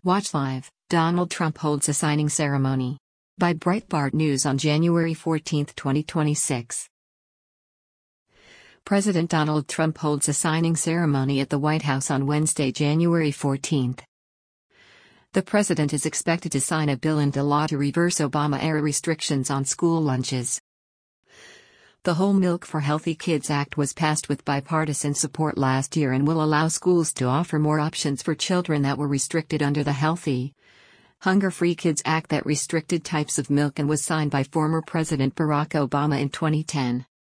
Watch live. Donald Trump holds a signing ceremony. By Breitbart News on January 14, 2026. President Donald Trump holds a signing ceremony at the White House on Wednesday, January 14. The president is expected to sign a bill into law to reverse Obama-era restrictions on school lunches. The Whole Milk for Healthy Kids Act was passed with bipartisan support last year and will allow schools to offer more options for children that were restricted under the Healthy, Hunger-Free Kids Act that restricted types of milk and was signed by former President Barack Obama in 2010.